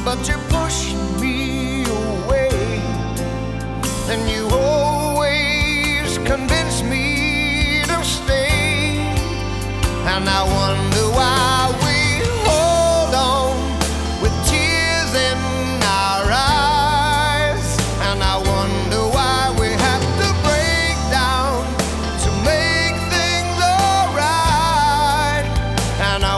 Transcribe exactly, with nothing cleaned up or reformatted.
but you push me away, and you always convince me to stay. And I wonder